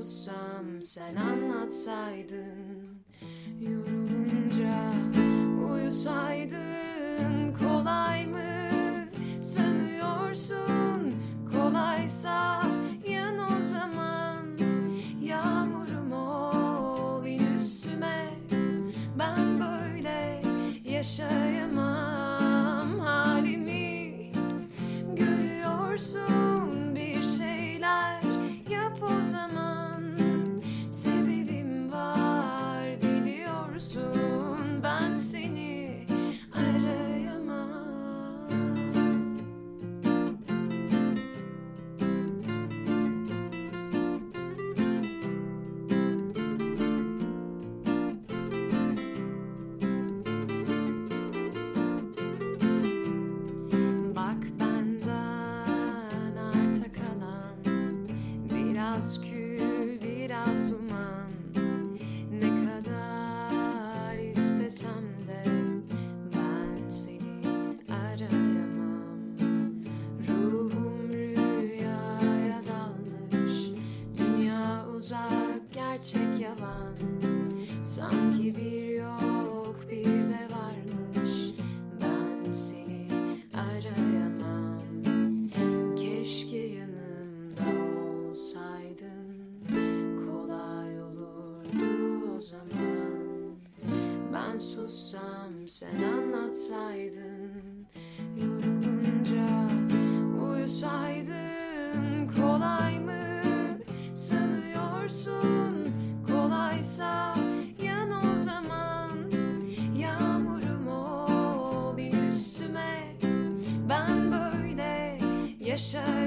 sussam sen anlatsaydın, yorulunca uyusaydın. Kolay mı sanıyorsun? Kolaysa yan o zaman. Yağmurum ol in üstüme, ben böyle yaşayamam. Halimi görüyorsun, bir şeyler yap o zaman. Sebebim var biliyorsun, ben seni arayamam. Bak benden arta kalan, biraz kül biraz duman. Ne kadar istesem de ben seni arayamam. Ruhum rüyaya dalmış, dünya uzak gerçek yalan. Sanki bir yok bir de varmış, ben seni arayamam. Keşke yanımda olsaydın, kolay olurdu o zaman. Ben sussam sen anlatsaydın, yorulunca uyusaydın. Kolay mı sanıyorsun? Kolaysa yan o zaman. Yağmurum ol in üstüme, ben böyle yaşayamam.